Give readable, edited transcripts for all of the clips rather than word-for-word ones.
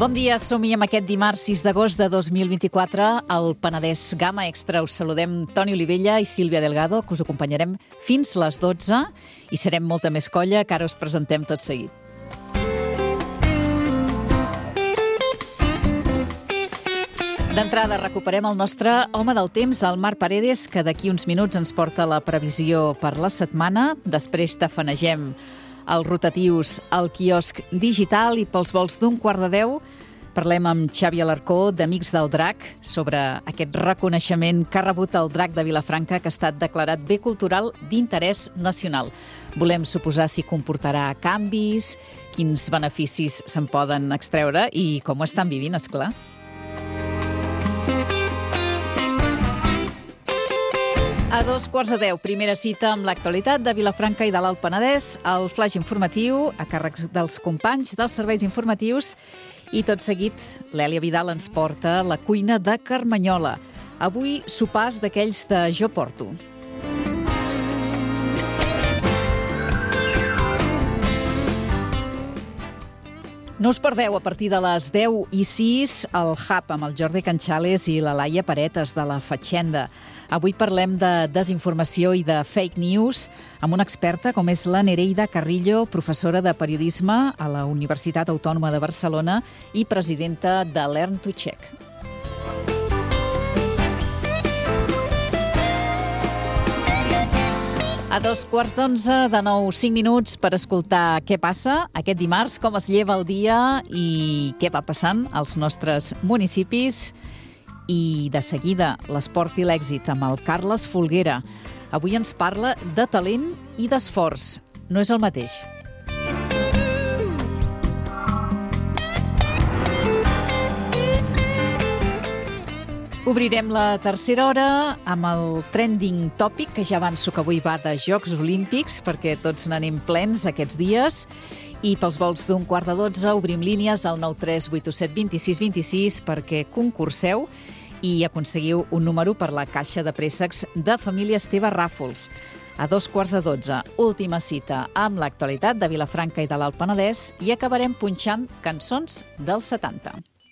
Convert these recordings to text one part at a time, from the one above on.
Bon dia, som-hi amb aquest dimarts 6 d'agost de 2024. Al Penedès Gamma Extra us saludem Toni Olivella i Sílvia Delgado, que us acompanyarem fins les 12 i serem molta més colla que ara us presentem tot seguit. D'entrada, recuperem el nostre home del temps, el Marc Paredes, que d'aquí uns minuts ens porta la previsió per la setmana. Després tafanegem els rotatius al quiosc digital i pels vols d'un 9:15 parlem amb Xavi Alarcó, d'Amics del Drac, sobre aquest reconeixement que ha rebut el Drac de Vilafranca, que ha estat declarat bé cultural d'interès nacional. Volem suposar si comportarà canvis, quins beneficis se'n poden extreure i com ho estan vivint, esclar. A 9:15, primera cita amb l'actualitat de Vilafranca i de l'Alt Penedès, el flaix informatiu a càrrec dels companys dels serveis informatius i tot seguit l'Èlia Vidal ens porta a la cuina de Carmanyola. Avui sopars d'aquells de Jo Porto. No us perdeu a partir de les 10:06 el Hub amb el Jordi Canxales i la Laia Paretes de la Fatxenda. Avui parlem de desinformació i de fake news amb una experta com és la Nereida Carrillo, professora de periodisme a la Universitat Autònoma de Barcelona i presidenta de Learn to Check. A 9:15, de nou 5 minuts per escoltar què passa aquest dimarts, com es lleva el dia i què va passant als nostres municipis. I de seguida, l'esport i l'èxit amb el Carles Folguera. Avui ens parla de talent i d'esforç. No és el mateix. Obrirem la tercera hora amb el trending topic, que ja avanço que avui va de Jocs Olímpics, perquè tots n'anem plens aquests dies. I pels vols d'un 11:15 obrim línies al 93887 2626 perquè concurseu i aconseguiu un número per la caixa de préssecs de Família Esteve Ràfols. A 9:15, última cita amb l'actualitat de Vilafranca i de l'Alt Penedès i acabarem punxant cançons dels 70.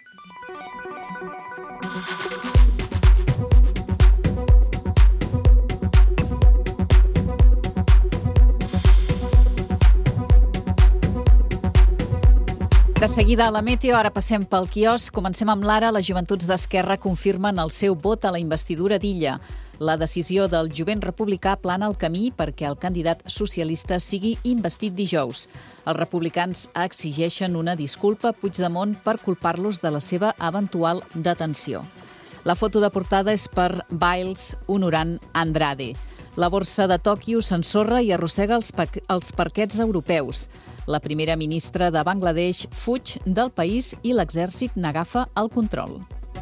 De seguida a la Meteo, ara passem pel quiosc. Comencem amb l'Ara. Les Joventuts d'Esquerra confirmen el seu vot a la investidura d'Illa. La decisió del Jovent Republicà plana el camí perquè el candidat socialista sigui investit dijous. Els republicans exigeixen una disculpa a Puigdemont per culpar-los de la seva eventual detenció. La foto de portada és per Biles honorant Andrade. La borsa de Tòquio s'ensorra i arrossega els parquets europeus. La primera ministra de Bangladesh fuig del país i l'exèrcit n'agafa el control.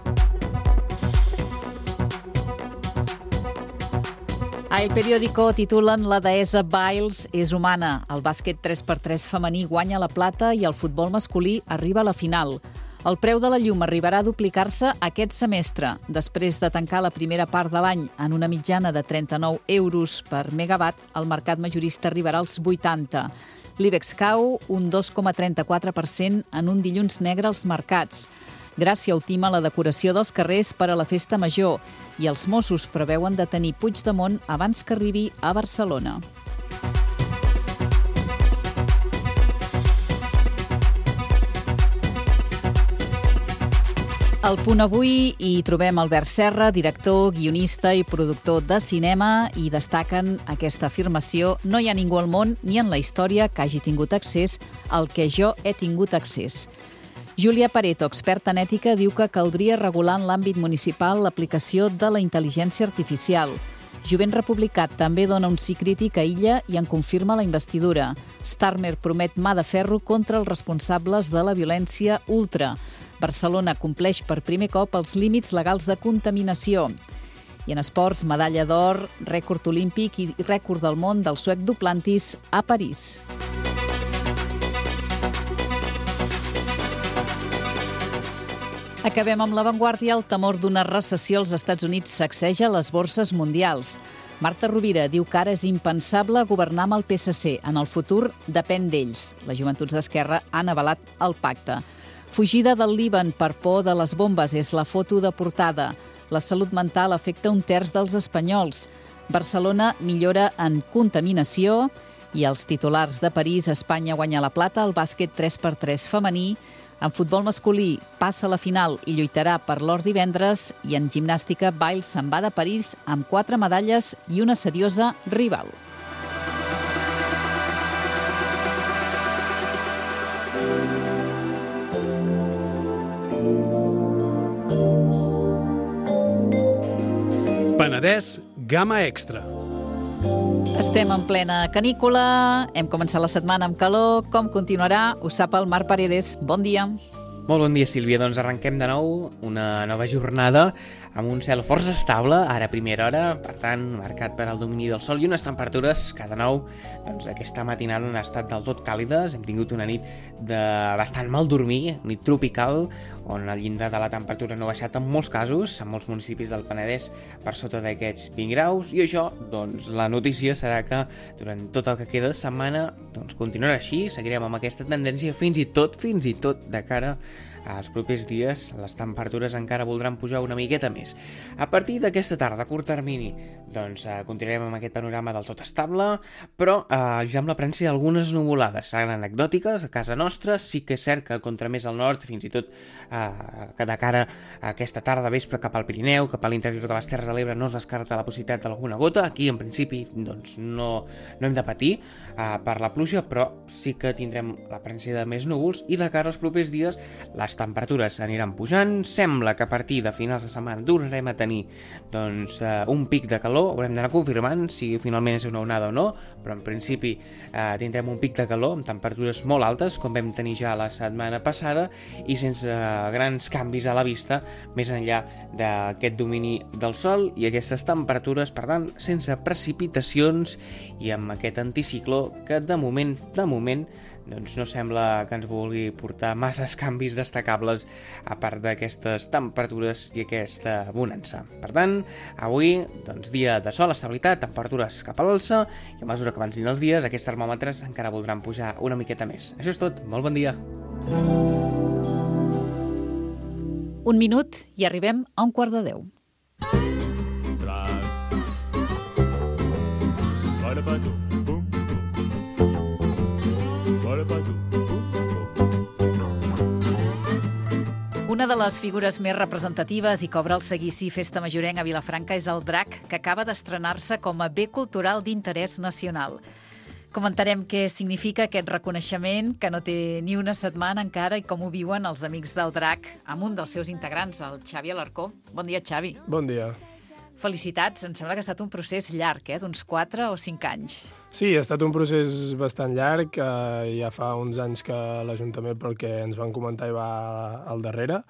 A El Periódico titulen La deessa Biles és humana. El bàsquet 3x3 femení guanya la plata i el futbol masculí arriba a la final. El preu de la llum arribarà a duplicar-se aquest semestre. Després de tancar la primera part de l'any en una mitjana de 39 euros per megawatt, el mercat majorista arribarà als 80. L'IBEX cau un 2,34% en un dilluns negre als mercats. Gràcia ultima la decoració dels carrers per a la festa major i els Mossos preveuen detenir Puigdemont abans que arribi a Barcelona. Al Punt Avui hi trobem Albert Serra, director, guionista i productor de cinema, i destaquen aquesta afirmació: no hi ha ningú al món ni en la història que hagi tingut accés al que jo he tingut accés. Júlia Pareto, experta en ètica, diu que caldria regular en l'àmbit municipal l'aplicació de la intel·ligència artificial. Jovent Republicà també dona un sí crític a Illa i en confirma la investidura. Starmer promet mà de ferro contra els responsables de la violència ultra. Barcelona compleix per primer cop els límits legals de contaminació. I en esports, medalla d'or, rècord olímpic i rècord del món del suec Duplantis a París. Acabem amb l'avantguàrdia. El temor d'una recessió als Estats Units sacseja les borses mundials. Marta Rovira diu que ara és impensable governar amb el PSC. En el futur depèn d'ells. Les Joventuts d'Esquerra han avalat el pacte. Fugida del Líban per por de les bombes és la foto de portada. La salut mental afecta un terç dels espanyols. Barcelona millora en contaminació i els titulars de París, Espanya guanya la plata, el bàsquet 3x3 femení. En futbol masculí passa a la final i lluitarà per l'or divendres, i en gimnàstica Biles se'n va de París amb 4 medalles i una seriosa rival. Penedès Gamma Extra. Estem en plena canícula, hem començat la setmana amb calor. Com continuarà? Ho sap el Marc Paredes. Bon dia. Molt bon dia, Sílvia. Doncs arrenquem de nou una nova jornada amb un cel força estable, ara a primera hora, per tant, marcat per al domini del sol i unes temperatures que de nou, doncs aquesta matinada han estat del tot càlides. Hem tingut una nit de bastant mal dormir, nit tropical, on el llindar de la temperatura no ha baixat en molts casos, en molts municipis del Penedès per sota d'aquests 20 graus, i això, doncs, la notícia serà que durant tot el que queda de setmana, doncs, continuarà així, seguirem amb aquesta tendència fins i tot de cara als propers dies les temperatures encara voldran pujar una miqueta més. A partir d'aquesta tarda, a curt termini, doncs continuarem amb aquest panorama del tot estable, però ja amb la presència d'algunes nuvolades. Seran anecdòtiques, a casa nostra, sí que és cert que contra més al nord, fins i tot que de cara a aquesta tarda vespre cap al Pirineu, cap a l'interior de les Terres de l'Ebre, no es descarta la possibilitat d'alguna gota. Aquí, en principi, doncs no hem de patir per la pluja, però sí que tindrem la presència de més núvols, i de cara als propers dies les temperatures aniran pujant. Sembla que a partir de finals de setmana tornarem a tenir doncs, un pic de calor. Haurem d'anar confirmant si finalment és una onada o no, però en principi tindrem un pic de calor amb temperatures molt altes, com vam tenir ja la setmana passada, i sense grans canvis a la vista, més enllà d'aquest domini del sol i aquestes temperatures, per tant, sense precipitacions i amb aquest anticicló que de moment, doncs no sembla que ens vulgui portar masses canvis destacables a part d'aquestes temperatures i aquesta bonança. Per tant, avui, doncs, dia de sol, estabilitat, temperatures cap a l'alça, i a mesura que avancin els dies, aquests termòmetres encara voldran pujar una miqueta més. Això és tot, molt bon dia. Un minut i arribem a 11:45. Una de les figures més representatives i que obre el seguici Festa Majorenc a Vilafranca és el drac, que acaba d'estrenar-se com a bé cultural d'interès nacional. Comentarem què significa aquest reconeixement, que no té ni una setmana encara, i com ho viuen els amics del drac amb un dels seus integrants, el Xavi Alarcó. Bon dia, Xavi. Bon dia. Felicitats, em sembla que ha estat un procés llarg, d'uns 4 o 5 anys. Sí, ha estat un procés bastant llarg, ja fa uns anys que l'Ajuntament, pel que ens van comentar, hi va al darrere,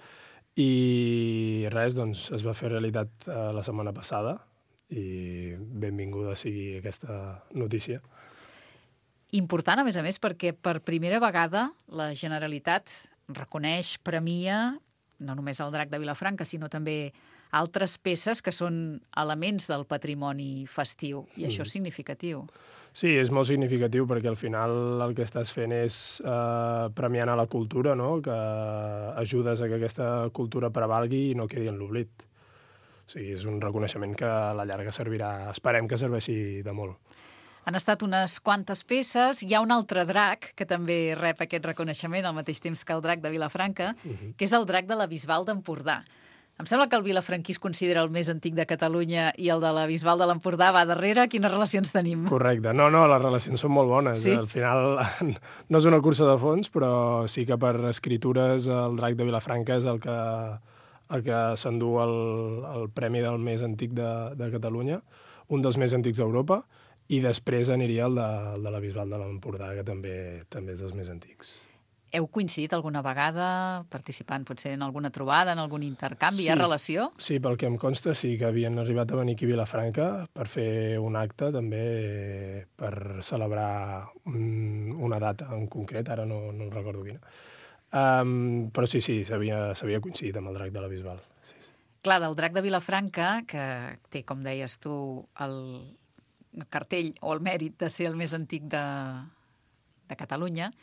i res, doncs es va fer realitat la setmana passada, i benvinguda sigui aquesta notícia. Important, a més, perquè per primera vegada la Generalitat reconeix, premia, no només el drac de Vilafranca, sinó també altres peces que són elements del patrimoni festiu, i això és significatiu. Sí, és molt significatiu, perquè al final el que estàs fent és premiant a la cultura, no? Que ajudes a que aquesta cultura prevalgui i no quedi en l'oblit. O sigui, és un reconeixement que a la llarga servirà, esperem que serveixi de molt. Han estat unes quantes peces. Hi ha un altre drac que també rep aquest reconeixement al mateix temps que el drac de Vilafranca, que és el drac de la Bisbal d'Empordà. Em sembla que el vilafranquí es considera el més antic de Catalunya i el de la Bisbal de l'Empordà va darrere. Quines relacions tenim? Correcte. No, les relacions són molt bones. Sí? Al final no és una cursa de fons, però sí que per escritures el drac de Vilafranca és el que s'endú el premi del més antic de Catalunya, un dels més antics d'Europa, i després aniria el de la Bisbal de l'Empordà, que també és dels més antics. Heu coincidit alguna vegada participant potser en alguna trobada, en algun intercanvi? Sí. Hi ha relació? Sí, pel que em consta, sí que havien arribat a venir aquí a Vilafranca per fer un acte, també per celebrar una data en concret, ara no em recordo quina. Però sí, s'havia coincidit amb el drac de la Bisbal. Sí. Clar, del drac de Vilafranca, que té, com deies tu, el cartell o el mèrit de ser el més antic de Catalunya,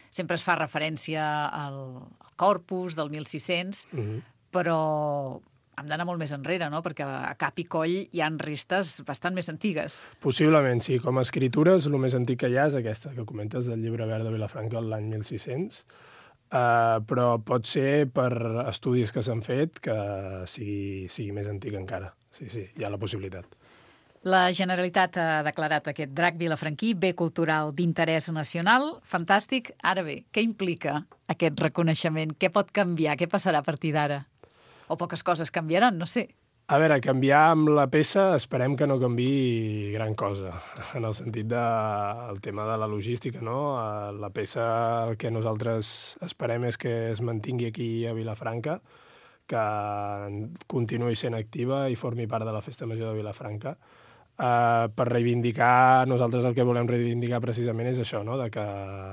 sempre es fa referència al Corpus del 1600, però hem d'anar molt més enrere, no? Perquè a cap i coll hi ha restes bastant més antigues. Possiblement, sí. Com a escritures, el més antic que hi ha és aquesta que comentes del Llibre Verd de Vilafranca l'any 1600, però pot ser per estudis que s'han fet que sigui més antic encara. Sí, hi ha la possibilitat. La Generalitat ha declarat aquest drac vilafranquí bé cultural d'interès nacional. Fantàstic. Ara bé, què implica aquest reconeixement? Què pot canviar? Què passarà a partir d'ara? O poques coses canviaran, no sé. A veure, canviar amb la peça esperem que no canviï gran cosa, en el sentit del tema de la logística, no? La peça, el que nosaltres esperem és que es mantingui aquí a Vilafranca, que continuï sent activa i formi part de la Festa Major de Vilafranca. Per reivindicar, nosaltres el que volem reivindicar precisament és això, no? De que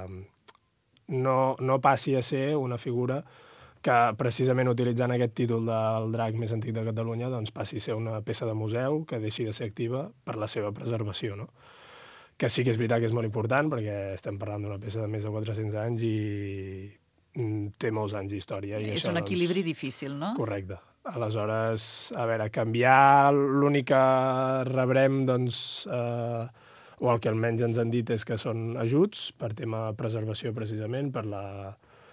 no passi a ser una figura que precisament utilitzant aquest títol del drac més antic de Catalunya doncs passi a ser una peça de museu que deixi de ser activa per la seva preservació, no? Que sí que és veritat que és molt important perquè estem parlant d'una peça de més de 400 anys i té molts anys d'història. És un equilibri difícil, no? Correcte. Aleshores, a veure, canviar l'únic que rebrem, doncs, o el que almenys ens han dit és que són ajuts per tema preservació precisament, per la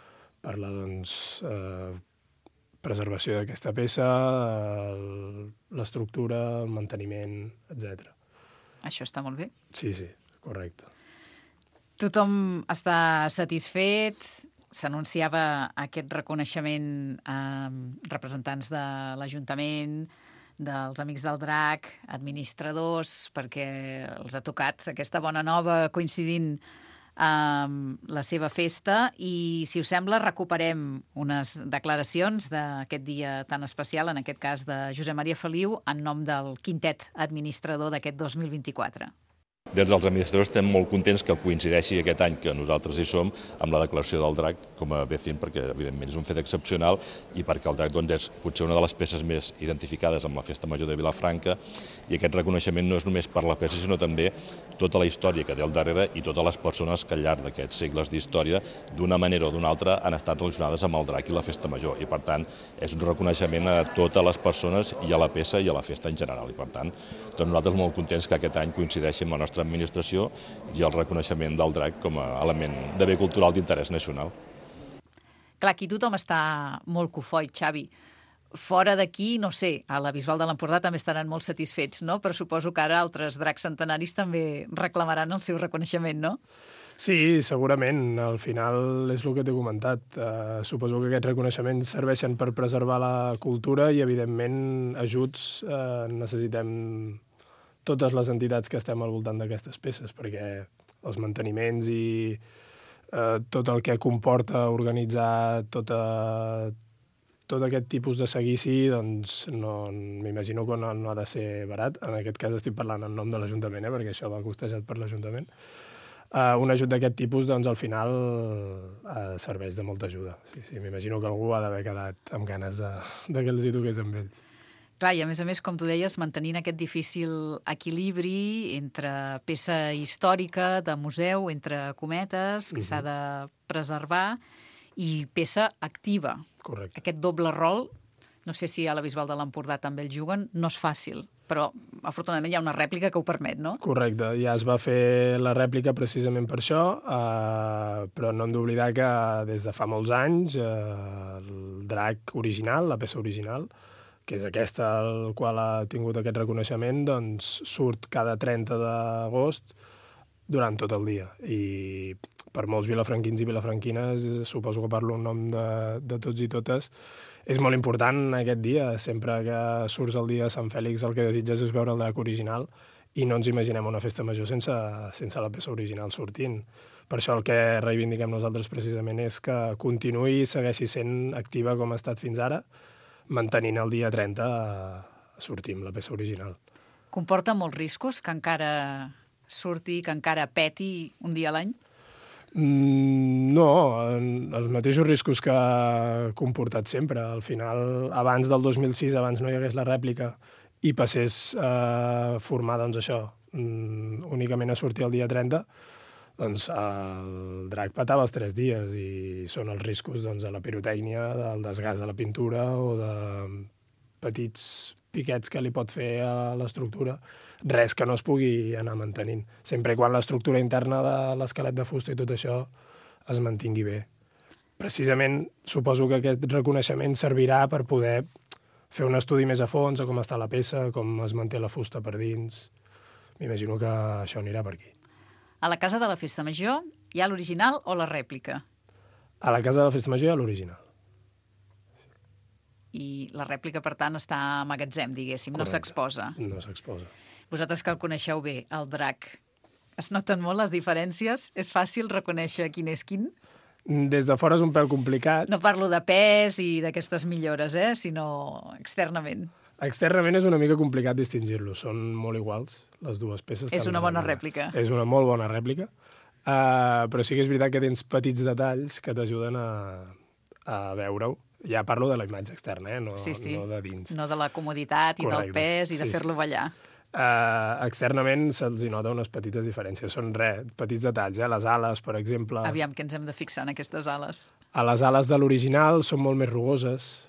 preservació d'aquesta peça, l'estructura, el manteniment, etc. Això està molt bé. Sí, correcte. Tothom està satisfet. S'anunciava aquest reconeixement a representants de l'Ajuntament, dels Amics del Drac, administradors, perquè els ha tocat aquesta bona nova coincidint amb la seva festa. I, si us sembla, recuperem unes declaracions d'aquest dia tan especial, en aquest cas de Josep Maria Feliu, en nom del quintet administrador d'aquest 2024. Des dels administradors estem molt contents que coincideixi aquest any que nosaltres hi som amb la declaració del drac com a B5, perquè evidentment és un fet excepcional i perquè el drac doncs, és potser una de les peces més identificades amb la Festa Major de Vilafranca, i aquest reconeixement no és només per la peça, sinó també tota la història que té al darrere i totes les persones que al llarg d'aquests segles d'història, d'una manera o d'una altra, han estat relacionades amb el drac i la Festa Major. I per tant, és un reconeixement a totes les persones i a la peça i a la festa en general. I per tant, doncs nosaltres molt contents que aquest any coincideixi amb la nostra administració i el reconeixement del drac com a element de bé cultural d'interès nacional. Clar, aquí tothom està molt cofoi, Xavi. Fora d'aquí, no sé, a la Bisbal de l'Empordà també estaran molt satisfets, no? Però suposo que ara altres dracs centenaris també reclamaran el seu reconeixement, no? Sí, segurament. Al final és el que t'he comentat. Suposo que aquests reconeixements serveixen per preservar la cultura i, evidentment, ajuts necessitem totes les entitats que estem al voltant d'aquestes peces, perquè els manteniments i tot el que comporta organitzar tot aquest tipus de seguici, doncs m'imagino que no ha de ser barat. En aquest cas estic parlant en nom de l'Ajuntament, perquè això va costejat per l'Ajuntament. Un ajut d'aquest tipus, doncs, al final serveix de molta ajuda. Sí, m'imagino que algú ha d'haver quedat amb ganes de que els hi toqués amb ells. Clar, i a més, com tu deies, mantenint aquest difícil equilibri entre peça històrica, de museu, entre cometes, que s'ha de preservar, i peça activa. Correcte. Aquest doble rol, no sé si a la Bisbal de l'Empordà també el juguen, no és fàcil, però afortunadament hi ha una rèplica que ho permet, no? Correcte, ja es va fer la rèplica precisament per això, però no hem d'oblidar que des de fa molts anys el drac original, la peça original, que és aquesta el qual ha tingut aquest reconeixement, doncs surt cada 30 d'agost durant tot el dia. I per molts vilafranquins i vilafranquines, suposo que parlo en nom de tots i totes, és molt important aquest dia. Sempre que surts el dia de Sant Fèlix el que desitges és veure el drac original i no ens imaginem una festa major sense la peça original sortint. Per això el que reivindiquem nosaltres precisament és que continuï i segueixi sent activa com ha estat fins ara, mantenint el dia 30 sortim la peça original. Comporta molts riscos que encara surti, que encara peti un dia a l'any? No, els mateixos riscos que ha comportat sempre. Al final, abans del 2006, abans no hi hagués la rèplica i passés a formar, doncs això, únicament a sortir el dia 30, Doncs el drac petava els 3 dies i són els riscos doncs, de la pirotècnia, del desgast de la pintura o de petits piquets que li pot fer a l'estructura. Res que no es pugui anar mantenint, sempre i quan l'estructura interna de l'esquelet de fusta i tot això es mantingui bé. Precisament suposo que aquest reconeixement servirà per poder fer un estudi més a fons de com està la peça, com es manté la fusta per dins. M'imagino que això anirà per aquí. A la casa de la Festa Major hi ha l'original o la rèplica? A la casa de la Festa Major hi ha l'original. I la rèplica, per tant, està a magatzem, diguéssim, Correcte. no s'exposa. No s'exposa. Vosaltres que el coneixeu bé, el drac, es noten molt les diferències? És fàcil reconèixer quin és quin? Des de fora és un pèl complicat. No parlo de pes i d'aquestes millores, sinó externament. Externament és una mica complicat distingir-los. Són molt iguals, les dues peces. És una bona rèplica. És una molt bona rèplica. Però sí que és veritat que tens petits detalls que t'ajuden a veure-ho. Ja parlo de la imatge externa, no, Sí. no de dins. No de la comoditat i del Correcte. pes i de Sí, fer-lo ballar. Externament se'ls hi nota unes petites diferències. Són petits detalls. Les ales, per exemple. Aviam que ens hem de fixar en aquestes ales. A les ales de l'original són molt més rugoses.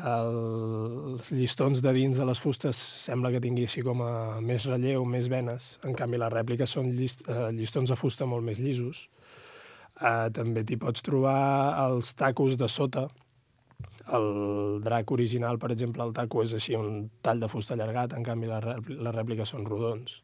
Els llistons de dins de les fustes sembla que tingui així com a més relleu, més venes. En canvi, les rèpliques són llistons de fusta molt més llisos. També t'hi pots trobar els tacos de sota. El drac original, per exemple, el taco és així un tall de fusta allargat, en canvi les rèpliques són rodons.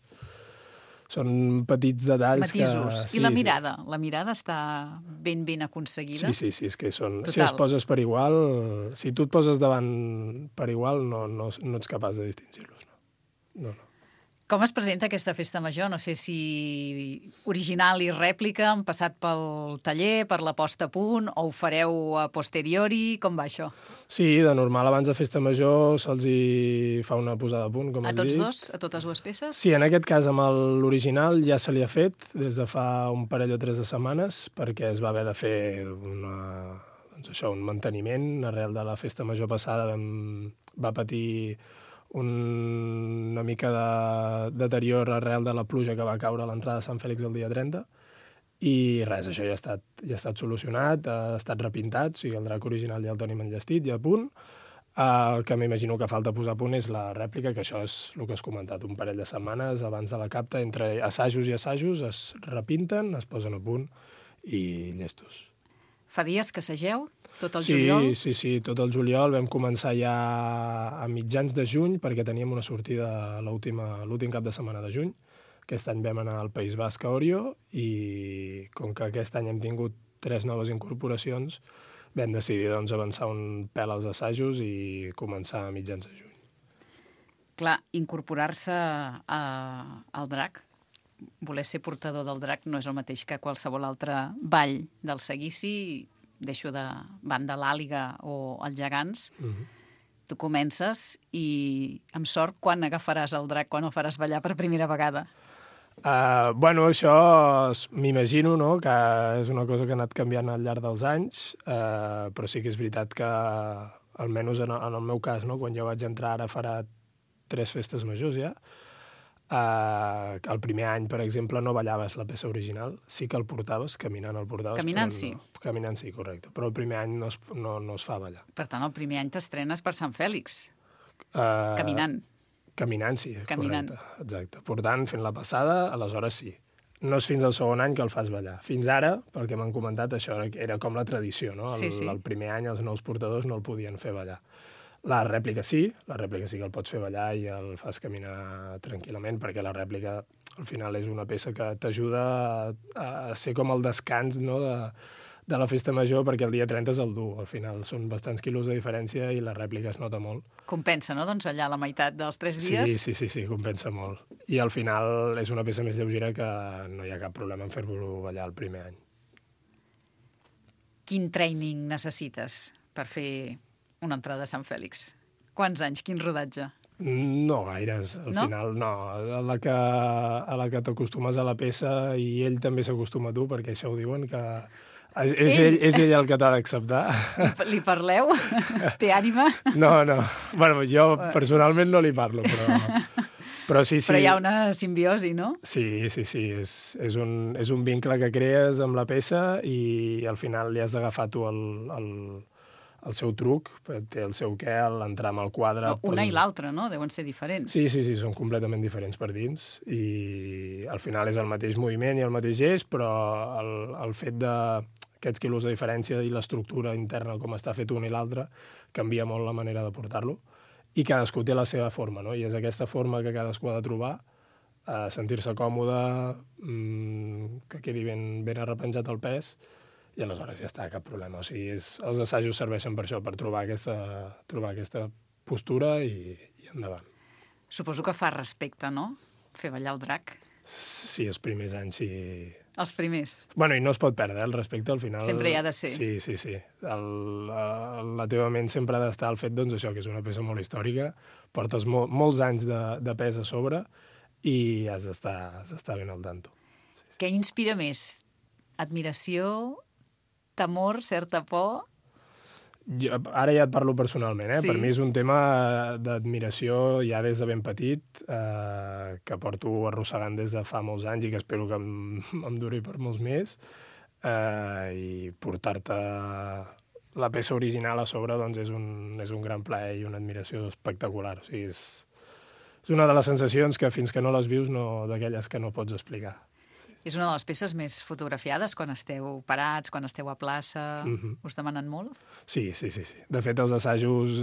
Són petits detalls Matisos. que... I la mirada? La mirada està ben aconseguida? Sí, és que són... Total. Si els poses per igual... Si tu et poses davant per igual, no ets capaç de distingir-los. No. Com es presenta aquesta festa major? No sé si original i rèplica han passat pel taller, per la posta a punt, o ho fareu a posteriori? Com va això? Sí, de normal, abans de festa major se'ls hi fa una posada a punt, com A has tots dit. dos? A totes dues peces? Sí, en aquest cas amb l'original ja se li ha fet des de fa un parell o 3 de setmanes perquè es va haver de fer un manteniment. Arrel de la festa major passada va patir una mica de deterior arrel de la pluja que va caure a l'entrada de Sant Fèlix el dia 30 i res, això ja ha estat solucionat, ha estat repintat, o sigui, el drac original ja el tenim enllestit i a punt. El que m'imagino que falta posar a punt és la rèplica, que això és el que has comentat, un parell de setmanes abans de la capta, entre assajos i assajos es repinten, es posen a punt i llestos. Fa dies que assageu? Tot el juliol? Sí, tot el juliol. Vam començar ja a mitjans de juny perquè teníem una sortida l'últim cap de setmana de juny. Aquest any vam anar al País Basc a Orio i com que aquest any hem tingut 3 noves incorporacions, vam decidir avançar un pèl als assajos i començar a mitjans de juny. Clar, incorporar-se al drac, voler ser portador del drac no és el mateix que qualsevol altre ball del seguici, deixo de banda l'àliga o els gegants. Tu comences i, amb sort, quan agafaràs el drac, quan el faràs ballar per primera vegada? Això m'imagino, no?, que és una cosa que ha anat canviant al llarg dels anys, però sí que és veritat que, almenys en el meu cas, no?, quan jo vaig entrar ara farà 3 festes majors ja, el primer any, per exemple, no ballaves la peça original, sí que el portaves, caminant el portaves. Caminant sí? Caminant sí, correcte, però el primer any no es fa ballar. Per tant, el primer any t'estrenes per Sant Fèlix, caminant. Caminant sí, Caminant. correcte, exacte. Portant, fent la passada, aleshores sí. No és fins al segon any que el fas ballar. Fins ara, pel que m'han comentat, això era com la tradició, no? Sí. El primer any els nous portadors no el podien fer ballar. La rèplica sí que el pots fer ballar i el fas caminar tranquil·lament, perquè la rèplica al final és una peça que t'ajuda a ser com el descans, no?, de la festa major, perquè el dia 30 és el dur. Al final són bastants quilos de diferència i la rèplica es nota molt. Compensa, no?, doncs allà la meitat dels 3 dies. Sí, compensa molt. I al final és una peça més lleugera que no hi ha cap problema en fer-lo ballar el primer any. Quin training necessites per fer una entrada a Sant Fèlix? Quants anys? Quin rodatge? No gaires, al final no. A la que t'acostumes a la peça i ell també s'acostuma a tu, perquè això ho diuen, que és ell el que t'ha d'acceptar. Li parleu? Té ànima? No. Bueno, jo personalment no li parlo, però Però sí. Però hi ha una simbiosi, no? Sí. És un vincle que crees amb la peça i al final li has d'agafar tu el seu truc, té el seu què, l'entrar amb el quadre... Una i l'altra, no? Deuen ser diferents. Sí, són completament diferents per dins i al final és el mateix moviment i el mateix gest, però el fet d'aquests quilos de diferència i l'estructura interna, com està fet un i l'altre, canvia molt la manera de portar-lo i cadascú té la seva forma, no? I és aquesta forma que cadascú ha de trobar, sentir-se còmode, que quedi ben arrepenjat el pes, i aleshores ja està, cap problema. O sigui, els assajos serveixen per això, per trobar aquesta postura i endavant. Suposo que fa respecte, no?, fer ballar el drac. Sí, els primers anys sí. Els primers. Bueno, i no es pot perdre, el respecte al final... Sempre hi ha de ser. Sí. La teva ment sempre ha d'estar al fet, doncs, això, que és una peça molt històrica, portes molts anys de pes a sobre i has d'estar ben al tanto. Sí. Què inspira més? Admiració, temor, certa por? Ara ja et parlo personalment, Sí. Per mi és un tema d'admiració ja des de ben petit, que porto arrossegant des de fa molts anys i que espero que em duri per molts més, i portar-te la peça original a sobre doncs és un gran plaer i una admiració espectacular. O sigui, és una de les sensacions que fins que no les vius, d'aquelles que no pots explicar. És una de les peces més fotografiades quan esteu parats, quan esteu a plaça. Us demanen molt? Sí. De fet, els assajos,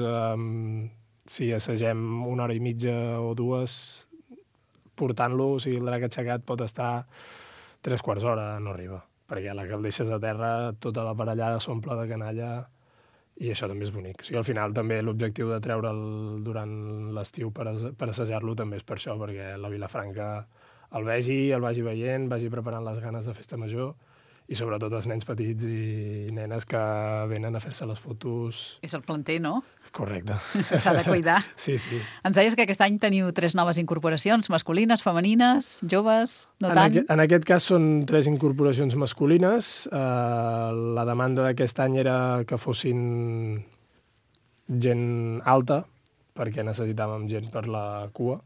si assagem 1 hora i mitja o 2, portant-lo, o sigui, el drac aixecat pot estar 3/4 hora, no arriba. Perquè a la que el deixes a terra, tota la parellada s'omple de canalla i això també és bonic. O sigui, al final també l'objectiu de treure'l durant l'estiu per assajar-lo també és per això, perquè la Vilafranca el vagi veient, vagi preparant les ganes de festa major i sobretot els nens petits i nenes que venen a fer-se les fotos. És el planter, no? Correcte. S'ha de cuidar. Sí. Ens deies que aquest any teniu 3 noves incorporacions, masculines, femenines, joves, no tant? En aquest cas són 3 incorporacions masculines. La demanda d'aquest any era que fossin gent alta, perquè necessitàvem gent per la cua,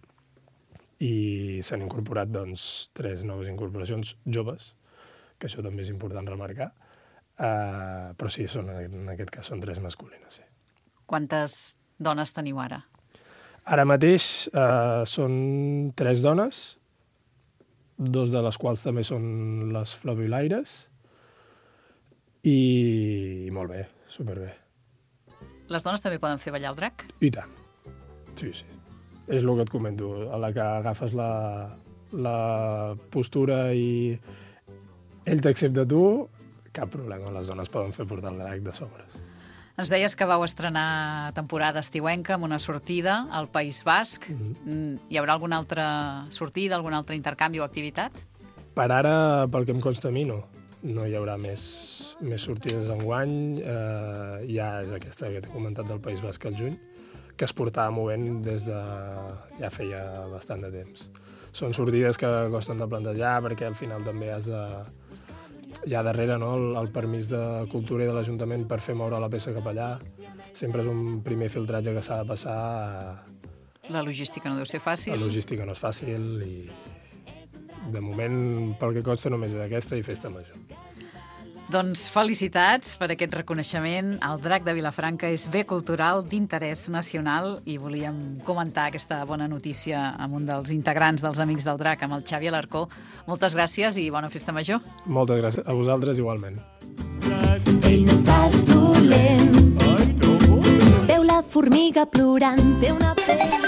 i s'han incorporat, doncs, 3 noves incorporacions joves, que això també és important remarcar, però sí, en aquest cas són 3 masculines, sí. Quantes dones teniu ara? Ara mateix són 3 dones, 2 de les quals també són les flabiolaires, i molt bé, superbé. Les dones també poden fer ballar el drac? I tant, sí. És el que et comento, a la que agafes la postura i ell t'accepta tu, cap problema, les dones poden fer portar el drac de sobres. Ens deies que vau estrenar temporada estiuenca amb una sortida al País Basc. Hi haurà alguna altra sortida, algun altre intercanvi o activitat? Per ara, pel que em consta a mi, no. No hi haurà més sortides enguany. Ja és aquesta que t'he comentat del País Basc al juny, que es portava movent des de ja feia bastant de temps. Són sortides que costen de plantejar perquè al final també has de... Hi ha darrere, no?, el permís de cultura i de l'Ajuntament per fer moure la peça cap allà. Sempre és un primer filtratge que s'ha de passar. La logística no deu ser fàcil. La logística no és fàcil i de moment, pel que consta, només és aquesta i festa major. Doncs felicitats per aquest reconeixement. El Drac de Vilafranca és bé cultural d'interès nacional i volíem comentar aquesta bona notícia amb un dels integrants dels Amics del Drac, amb el Xavi Alarcó. Moltes gràcies i bona festa major. Moltes gràcies. A vosaltres igualment. Ell no és pas dolent. Veu la formiga plorant, té una pell.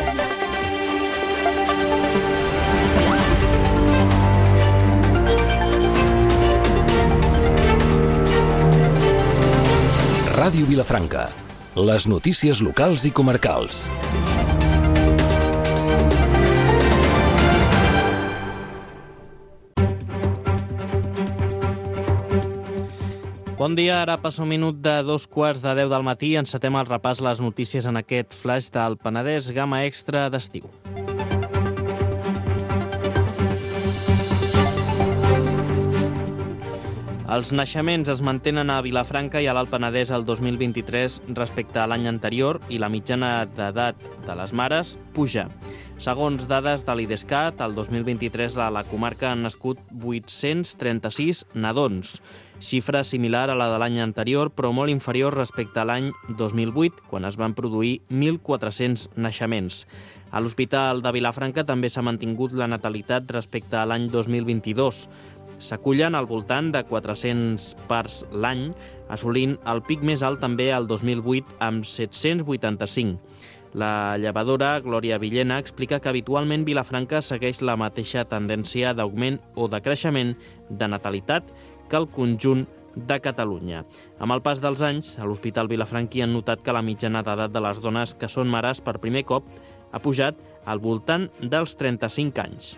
Ràdio Vilafranca. Les notícies locals i comarcals. Bon dia, ara passa un minut de 2:45 del matí. Encetem el repàs a les notícies en aquest flash del Penedès Gamma Extra d'estiu. Els naixements es mantenen a Vilafranca i a l'Alt Penedès el 2023 respecte a l'any anterior i la mitjana d'edat de les mares puja. Segons dades de l'IDESCAT, el 2023 a la comarca han nascut 836 nadons, xifra similar a la de l'any anterior, però molt inferior respecte a l'any 2008, quan es van produir 1.400 naixements. A l'Hospital de Vilafranca també s'ha mantingut la natalitat respecte a l'any 2022. S'acullen al voltant de 400 parts l'any, assolint el pic més alt també el 2008 amb 785. La llevadora Glòria Villena explica que habitualment Vilafranca segueix la mateixa tendència d'augment o de creixement de natalitat que el conjunt de Catalunya. Amb el pas dels anys, a l'Hospital Vilafranquí han notat que la mitjana d'edat de les dones que són mares per primer cop ha pujat al voltant dels 35 anys.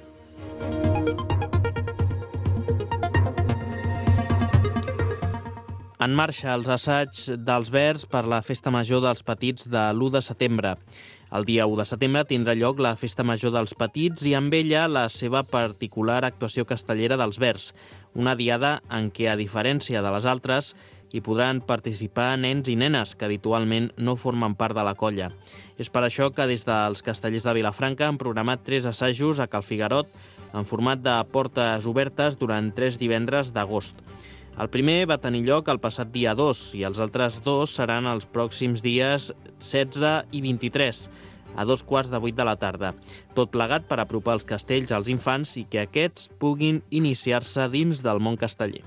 En marxa els assaigs dels Verds per la Festa Major dels Petits de l'1 de setembre. El dia 1 de setembre tindrà lloc la Festa Major dels Petits i amb ella la seva particular actuació castellera dels Verds, una diada en què, a diferència de les altres, hi podran participar nens i nenes que habitualment no formen part de la colla. És per això que des dels Castellers de Vilafranca han programat 3 assajos a Cal Figuerot en format de portes obertes durant 3 divendres d'agost. El primer va tenir lloc el passat dia 2 i els altres 2 seran els pròxims dies 16 i 23, a 7:15 de la tarda. Tot plegat per apropar els castells als infants i que aquests puguin iniciar-se dins del món casteller.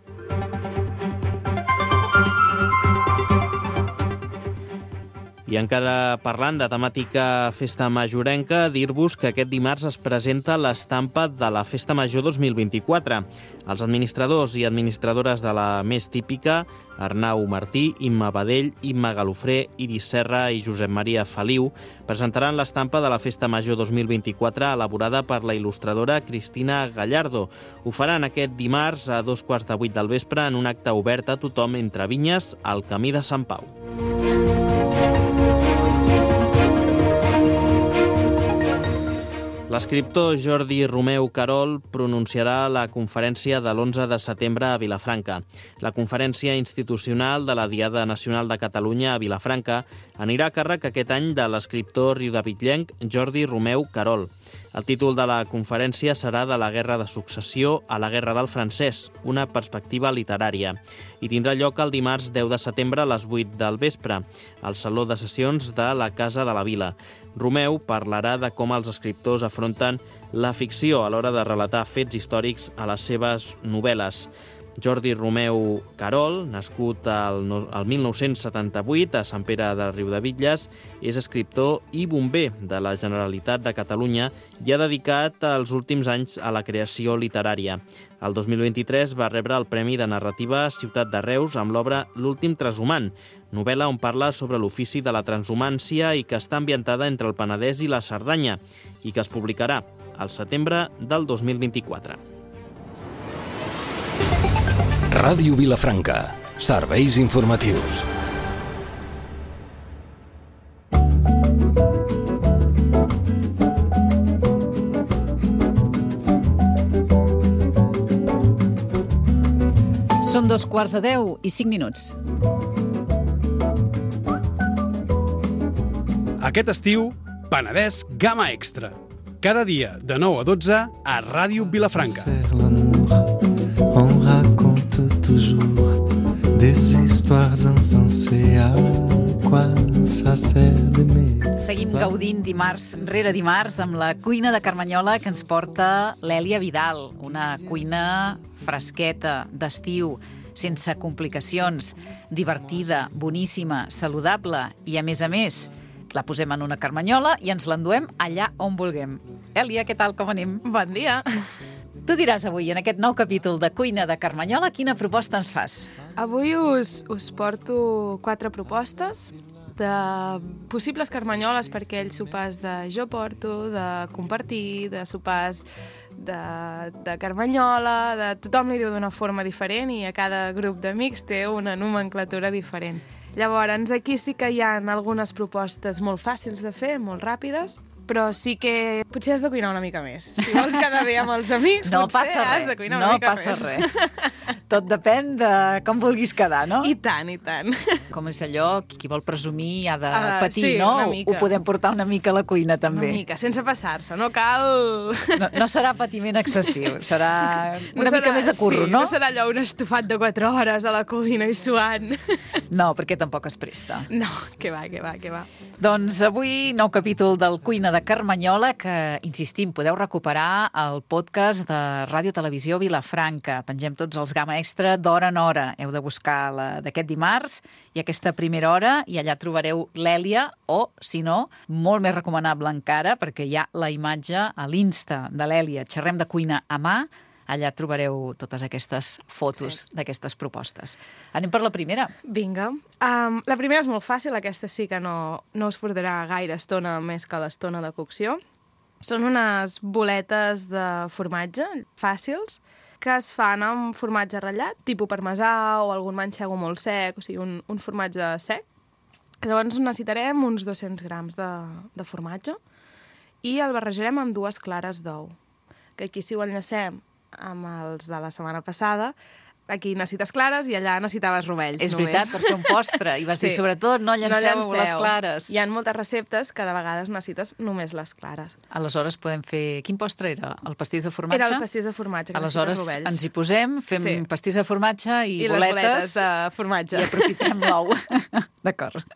I encara parlant de temàtica festa majorenca, dir-vos que aquest dimarts es presenta l'estampa de la Festa Major 2024. Els administradors i administradores de la més típica, Arnau Martí, Imma Badell, Imma Galofré, Iris Serra i Josep Maria Feliu, presentaran l'estampa de la Festa Major 2024 elaborada per la il·lustradora Cristina Gallardo. Ho faran aquest dimarts a 7:15 del vespre en un acte obert a tothom entre vinyes al Camí de Sant Pau. L'escriptor Jordi Romeu Carol pronunciarà la conferència de l'11 de setembre a Vilafranca. La conferència institucional de la Diada Nacional de Catalunya a Vilafranca anirà a càrrec aquest any de l'escriptor riudebitllenc Jordi Romeu Carol. El títol de la conferència serà De la Guerra de Successió a la Guerra del Francès, una perspectiva literària, i tindrà lloc el dimarts 10 de setembre a les 8 del vespre, al Saló de Sessions de la Casa de la Vila. Romeu parlarà de com els escriptors afronten la ficció a l'hora de relatar fets històrics a les seves novel·les. Jordi Romeu Carol, nascut al 1978 a Sant Pere de Riudebitlles, és escriptor i bomber de la Generalitat de Catalunya i ha dedicat els últims anys a la creació literària. El 2023 va rebre el Premi de Narrativa Ciutat de Reus amb l'obra L'últim transhumant, novel·la on parla sobre l'ofici de la transhumància i que està ambientada entre el Penedès i la Cerdanya i que es publicarà al setembre del 2024. Ràdio Vilafranca. Serveis informatius. Són 9:45. Aquest estiu, Penedès Gamma Extra. Cada dia de 9 a 12 a Ràdio Vilafranca. On raconte toujours des histoires insensées. À quoi ça sert d'aimer? Seguim gaudint dimarts rere dimarts amb la cuina de Carmanyola que ens porta l'Èlia Vidal, una cuina fresqueta, d'estiu, sense complicacions, divertida, boníssima, saludable i, a més, la posem en una carmanyola i ens l'enduem allà on vulguem. Èlia, què tal, com anem? Bon dia. Tu diràs avui, en aquest nou capítol de Cuina de Carmanyola, quina proposta ens fas? Avui us porto 4 propostes de possibles carmanyoles per aquells sopars de jo porto, de compartir, de sopars de carmanyola, tothom li diu d'una forma diferent i a cada grup d'amics té una nomenclatura diferent. Llavors, aquí sí que hi ha algunes propostes molt fàcils de fer, molt ràpides, però sí que potser has de cuinar una mica més. Si vols quedar bé amb els amics, No potser passa has res, de cuinar una no mica passa més. res. Tot depèn de com vulguis quedar, no? I tant, i tant. Com és allò, qui vol presumir ha de patir, sí, no? una mica. Ho podem portar una mica a la cuina, també. Una mica, sense passar-se, no cal... No serà patiment excessiu, serà una mica més de curro, sí, no? No serà allò un estofat de 4 hores a la cuina i suant. No, perquè tampoc es presta. No, que va, que va, que va. Doncs avui, nou capítol del Cuina de Carmanyola, que, insistim, podeu recuperar el podcast de Ràdio Televisió Vilafranca. Pengem tots els Gamma Extra d'hora en hora. Heu de buscar la d'aquest dimarts i aquesta primera hora, i allà trobareu l'Èlia, o, si no, molt més recomanable encara, perquè hi ha la imatge a l'Insta de l'Èlia, Xerrem de cuina a mà. Allà trobareu totes aquestes fotos d'aquestes propostes. Anem per la primera. Vinga. La primera és molt fàcil, aquesta sí que no us portarà gaire estona més que l'estona de cocció. Són unes boletes de formatge fàcils que es fan amb formatge ratllat, tipus parmesà o algun manxego molt sec, o sigui, un formatge sec. Llavors necessitarem uns 200 grams de formatge i el barrejarem amb 2 clares d'ou. Que aquí, si ho enllacem amb els de la setmana passada, aquí necessites clares i allà necessitaves rovells. És veritat, per fer un postre. I vas dir, sobretot, no llanceu les clares. Hi ha moltes receptes que de vegades necessites només les clares. Aleshores podem fer... Quin postre era? El pastís de formatge? Era el pastís de formatge, que aleshores necessites rovells. ens hi posem, fem pastís de formatge i boletes. I les boletes de formatge. I aprofitem l'ou. D'acord.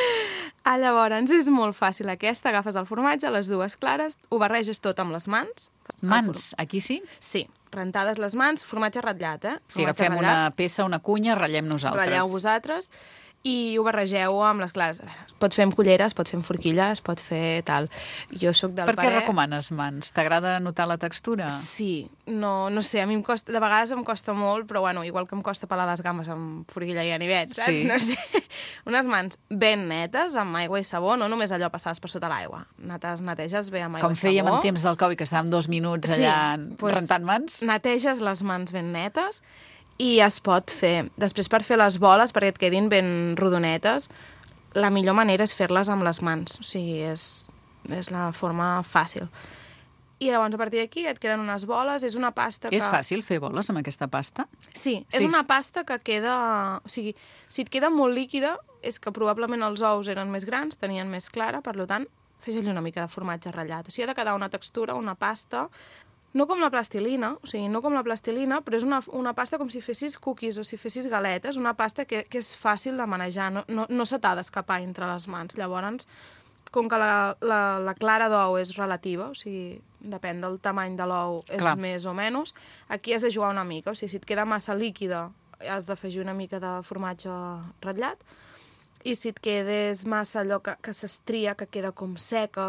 Llavors, és molt fàcil aquesta. Agafes el formatge, les 2 clares, ho barreges tot amb les mans. Mans, aquí sí? Sí, rentades les mans, formatge ratllat, Sí, agafem una peça, una cunya, ratllem nosaltres. Ratlleu vosaltres i ho barregeu amb les clares. A veure, es pot fer amb cullera, es pot fer amb forquilla, es pot fer tal. Jo sóc del Per què parer... recomanes mans? T'agrada notar la textura? Sí, no sé, a mi em costa, de vegades em costa molt, però bueno, igual que em costa pelar les gambes amb forquilla i ganivet, saps? Sí. No sé. Unes mans ben netes, amb aigua i sabó, no només allò passades per sota l'aigua. Neteges bé amb aigua i sabó. Com fèiem en temps del Covid, que estàvem 2 minuts allà rentant mans? Neteges les mans ben netes i es pot fer. Després, per fer les boles, perquè et quedin ben rodonetes, la millor manera és fer-les amb les mans. O sigui, és la forma fàcil. I llavors, a partir d'aquí, et queden unes boles. És una pasta que... És fàcil fer boles amb aquesta pasta? Sí, és una pasta que queda... O sigui, si et queda molt líquida, és que probablement els ous eren més grans, tenien més clara, per tant, fes-li una mica de formatge ratllat. O sigui, ha de quedar una textura, una pasta... No com la plastilina, o sigui, no com la plastilina, però és una pasta com si fessis cookies o si fessis galetes, una pasta que és fàcil de manejar, no se t'ha d'escapar entre les mans. Llavors, com que la clara d'ou és relativa, o sigui, depèn del tamany de l'ou, és més o menys, aquí has de jugar una mica, o sigui, si et queda massa líquida, has d'afegir una mica de formatge ratllat, i si et quedes massa allò que s'estria, que queda com seca,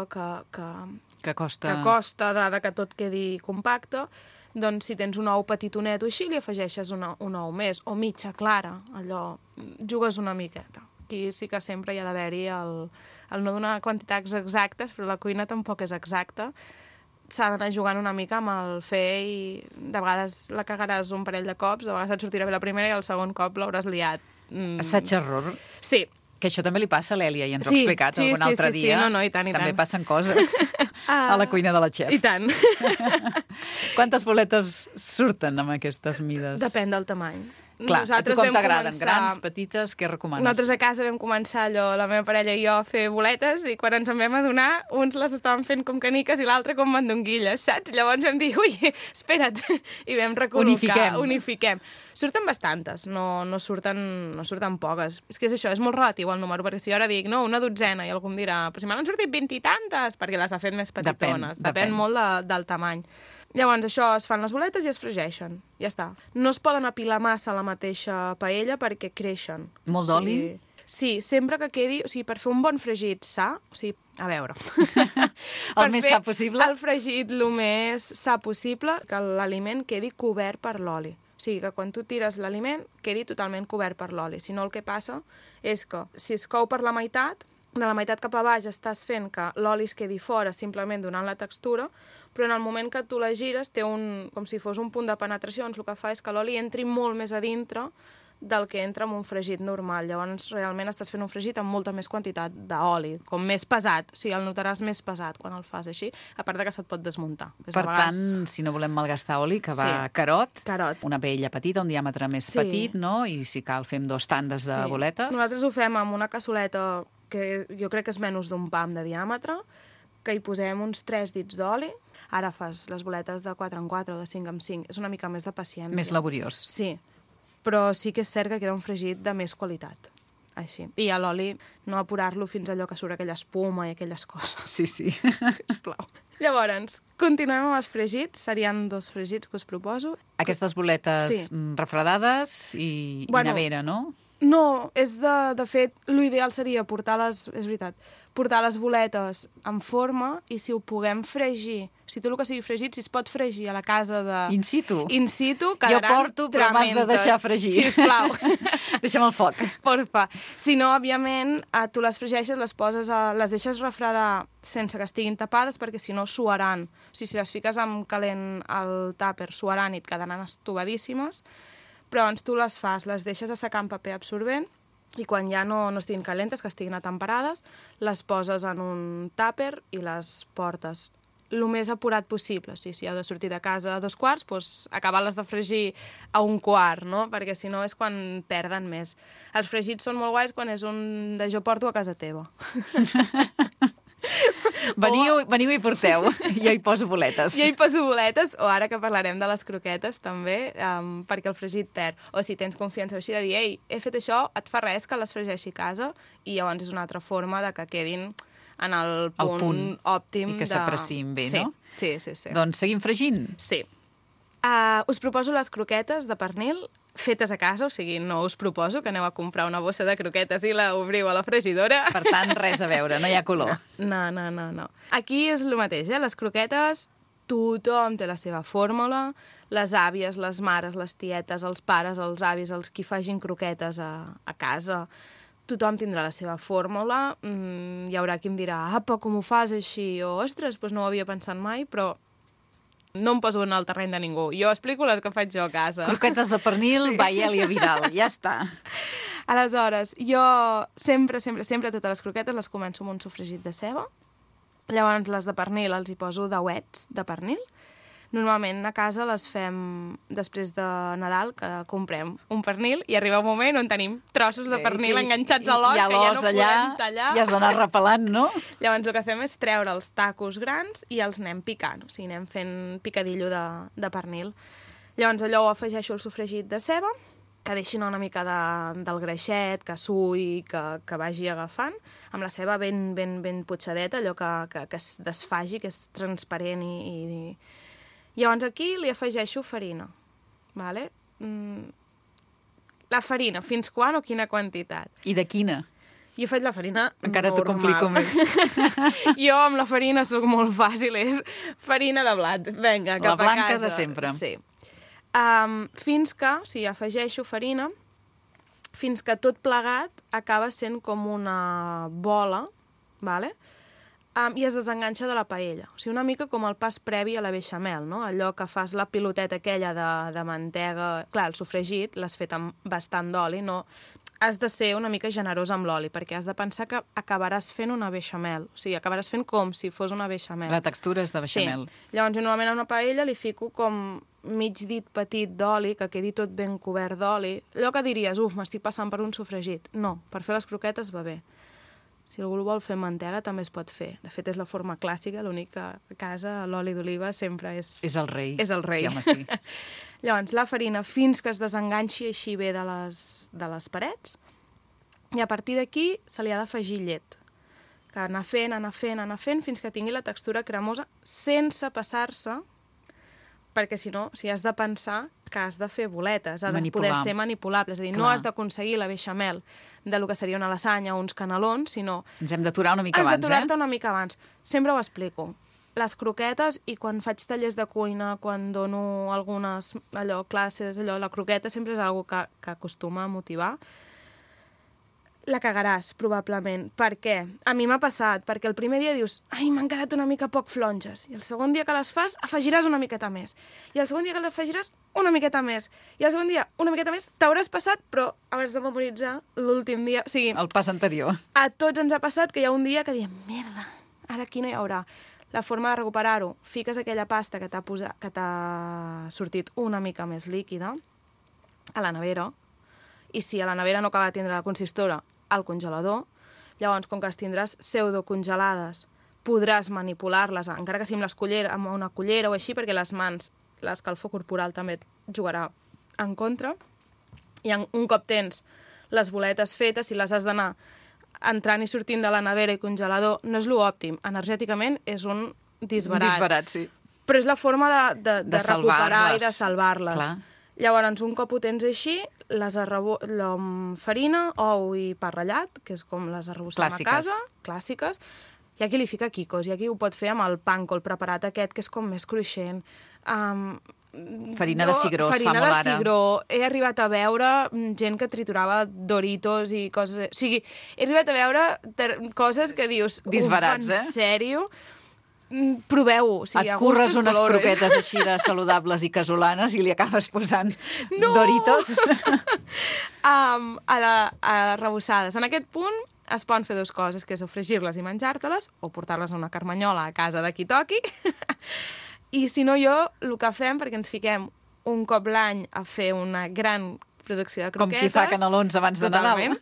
que costa que tot quedi compacte, doncs si tens un ou petitonet o així, li afegeixes un ou més, o mitja clara, allò, jugues una miqueta. Aquí sí que sempre hi ha d'haver-hi el no donar quantitats exactes, però la cuina tampoc és exacta. S'ha d'anar jugant una mica amb el fer i de vegades la cagaràs un parell de cops, de vegades et sortirà bé la primera i el segon cop l'hauràs liat. Assaig-error. Sí. Que això també li passa a l'Èlia, i ens ho ha explicat algun altre dia. Sí, no, i tant, i tant. També passen coses a la cuina de la xef. I tant. Quantes boletes surten amb aquestes mides? Depèn del tamany. Clar, a tu com t'agraden? Grans, petites, què recomanes? Nosaltres a casa vam començar allò, la meva parella i jo, a fer boletes, i quan ens en vam adonar, uns les estaven fent com caniques i l'altre com mandonguilles, saps? Llavors vam dir, ui, espera't, i vam recol·locar. Unifiquem. Surten bastantes, no surten poques. És que és això, és molt relatiu el número, perquè si jo ara dic, no, una dotzena, i algú em dirà, però si m'han sortit 20 i tantes, perquè les ha fet més petitones. Depèn molt del tamany. Llavors, això, es fan les boletes i es fregeixen. Ja està. No es poden apilar massa a la mateixa paella perquè creixen. Molt d'oli? Sí, sempre que quedi... O sigui, per fer un bon fregit sa... O sigui, a veure... El més sa possible? El fregit el més sa possible, que l'aliment quedi cobert per l'oli. O sigui, que quan tu tires l'aliment, quedi totalment cobert per l'oli. Si no, el que passa és que si es cou per la meitat, de la meitat cap a baix estàs fent que l'oli es quedi fora simplement donant la textura, però en el moment que tu la gires té com si fos un punt de penetració, doncs el que fa és que l'oli entri molt més a dintre del que entra en un fregit normal. Llavors, realment estàs fent un fregit amb molta més quantitat d'oli, com més pesat. O sigui, el notaràs més pesat quan el fas així, a part de que se't pot desmuntar. Per tant, si no volem malgastar oli, que va carot, una paella petita, un diàmetre més petit, no? I si cal fem 2 tandes de boletes. Nosaltres ho fem amb una cassoleta que jo crec que és menys d'un pam de diàmetre, que hi posem uns 3 dits d'oli. Ara fas les boletes de 4 en 4 o de 5 en 5. És una mica més de paciència. Més laboriós. Sí. Però sí que és cert que queda un fregit de més qualitat. Així. I a l'oli no apurar-lo fins allò que surt aquella espuma i aquelles coses. Sí. Sisplau. Llavors, continuem amb els fregits. Serien 2 fregits que us proposo. Aquestes boletes refredades i nevera, no? No, de fet, l'ideal seria portar les boletes en forma i si ho puguem fregir, si tot el que sigui fregit, si es pot fregir a la casa de... In situ, quedaran jo porto, però m'has de deixar fregir. Sisplau. Deixa'm el foc. Porfa. Si no, òbviament, tu les fregeixes, les deixes refredar sense que estiguin tapades, perquè si no suaran. O sigui, si les fiques amb calent al tàper, suaran i et quedaran estovadíssimes. Però llavors tu les fas, les deixes assecar en paper absorbent i quan ja no estiguin calentes, que estiguin atemperades, les poses en un tàper i les portes el més apurat possible. O sigui, si heu de sortir de casa a 2/4, doncs acabar-les de fregir a 1/4, no? Perquè si no és quan perden més. Els fregits són molt guais quan és un de jo porto a casa teva. Veniu i porteu. Jo hi poso boletes. Jo hi poso boletes, o ara que parlarem de les croquetes també, perquè el fregit perd. O si tens confiança així de dir, ei, he fet això, et fa res que les fregeixi a casa, i llavors és una altra forma de que quedin en el punt òptim. I que s'apreciïn bé, no? Sí. Doncs seguim fregint? Sí. Us proposo les croquetes de pernil fetes a casa, o sigui, no us proposo que aneu a comprar una bossa de croquetes i la obriu a la fregidora. Per tant, res a veure, no hi ha color. No. Aquí és el mateix, les croquetes, tothom té la seva fórmula, les àvies, les mares, les tietes, els pares, els avis, els qui facin croquetes a casa, tothom tindrà la seva fórmula. Hi haurà qui em dirà, apa, com ho fas així? O, ostres, doncs no ho havia pensat mai, però no em poso en el terreny de ningú. Jo explico les que faig jo a casa. Croquetes de pernil, by Elia Vidal. Ja està. Aleshores, jo sempre totes les croquetes les començo amb un sofregit de ceba. Llavors, les de pernil els hi poso dauets de pernil. Normalment a casa les fem després de Nadal, que comprem un pernil i arriba un moment on tenim trossos de pernil enganxats a l'os que ja no podem tallar. I has d'anar repelant, no? Llavors el que fem és treure els tacos grans i els anem picant, o sigui, anem fent picadillo de pernil. Llavors allò ho afegeixo al sofregit de ceba, que deixin una mica del greixet, que suï, que vagi agafant, amb la ceba ben potxadeta, allò que es desfagi, que és transparent i... Llavors aquí li afegeixo farina, vale? La farina, fins quan o quina quantitat? I de quina? Jo faig la farina encara normal. t'ho complico més. Jo amb la farina sóc molt fàcil, és farina de blat, vinga, cap a casa. La blanca de sempre. Sí. Fins que, o sigui, afegeixo farina, fins que tot plegat acaba sent com una bola, vale? I es desenganxa de la paella. O sigui, una mica com el pas previ a la beixamel, no? Allò que fas la piloteta aquella de mantega... Clar, el sofregit l'has fet amb bastant d'oli, no? Has de ser una mica generós amb l'oli, perquè has de pensar que acabaràs fent una beixamel. O sigui, acabaràs fent com si fos una beixamel. La textura és de beixamel. Sí. Llavors, normalment a una paella li fico com mig dit petit d'oli, que quedi tot ben cobert d'oli. Allò que diries, m'estic passant per un sofregit. No, per fer les croquetes va bé. Si algú vol fer mantega, també es pot fer. De fet, és la forma clàssica, l'únic que a casa l'oli d'oliva sempre és... És el rei. És el rei. Sí, home, sí. Llavors, la farina fins que es desenganxi així bé de les parets, i a partir d'aquí se li ha d'afegir llet. Que anar fent, fins que tingui la textura cremosa, sense passar-se, perquè si no, si has de pensar que has de fer boletes, ha de poder ser manipulable. És a dir, no has d'aconseguir la beixamel del que seria una lasanya o uns canelons, sinó... Ens hem d'aturar una mica abans, Has d'aturar-te una mica abans. Sempre ho explico. Les croquetes, i quan faig tallers de cuina, quan dono algunes classes, la croqueta sempre és una que acostuma a motivar. la cagaràs, probablement. Per què? A mi m'ha passat, perquè el primer dia dius ai, m'han quedat una mica poc flonges, i el segon dia que les fas afegiràs una miqueta més, i el segon dia que les afegiràs una miqueta més, i el segon dia una miqueta més, t'hauràs passat, però hauràs de memoritzar l'últim dia. O sigui, el pas anterior. A tots ens ha passat que hi ha un dia que diem, merda, ara aquí no hi haurà. La forma de recuperar-ho, fiques aquella pasta que t'ha sortit una mica més líquida a la nevera, i si a la nevera no acaba de tindre la consistora, al congelador, llavors, com que les tindràs pseudocongelades, podràs manipular-les, encara que sigui amb una cullera o així, perquè les mans, l'escalfor corporal també et jugarà en contra, i un cop tens les boletes fetes, si les has d'anar entrant i sortint de la nevera i congelador, no és l'òptim. Energèticament és un disbarat. Disbarat, sí. Però és la forma de recuperar i de salvar-les. Clar. Llavors, un cop ho tens així, les amb farina, ou i pa ratllat, que és com les arrebossem a casa, clàssiques. Hi ha qui li fica quicos, hi ha qui ho pot fer amb el pàncol preparat aquest, que és com més cruixent. Farina de cigró, es fa molt ara. Farina de cigró. He arribat a veure gent que triturava Doritos i coses... O sigui, he arribat a veure coses que dius... Disbarats, en sèrio? Proveu-ho. O sigui, et curres unes croquetes així de saludables i casolanes i li acabes posant Doritos. Arrebossades. En aquest punt es poden fer dues coses, que és o fregir-les i menjar-te-les, o portar-les a una carmanyola a casa de qui toqui. I si no, el que fem, perquè ens fiquem un cop l'any a fer una gran producció de croquetes... Com qui fa canelons abans de Nadal.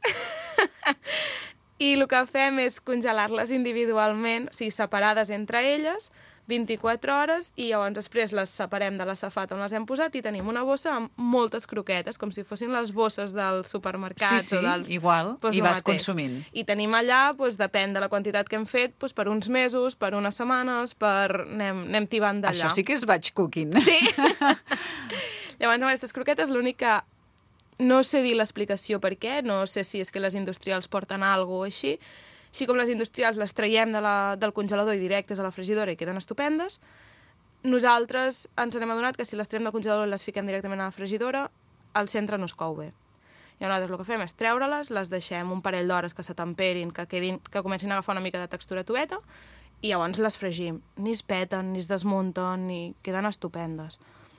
I el que fem és congelar-les individualment, o sigui, separades entre elles, 24 hores, i llavors després les separem de la safata on les hem posat i tenim una bossa amb moltes croquetes, com si fossin les bosses dels supermercats. Sí, o dels... igual, i vas consumint. I tenim allà, depèn de la quantitat que hem fet, per uns mesos, per unes setmanes, anem tibant d'allà. Això sí que és batch cooking. Sí. Llavors, amb aquestes croquetes, l'únic que no sé dir l'explicació per què, no sé si és que les industrials porten alguna cosa així. Així com les industrials les traiem del congelador i directes a la fregidora i queden estupendes, nosaltres ens n'hem adonat que si les traiem del congelador i les fiquem directament a la fregidora, al centre no es cou bé. I nosaltres el que fem és treure-les, les deixem un parell d'hores que s'atemperin, que comencin a agafar una mica de textura tueta, i llavors les fregim. Ni es peten, ni es desmunten, ni queden estupendes.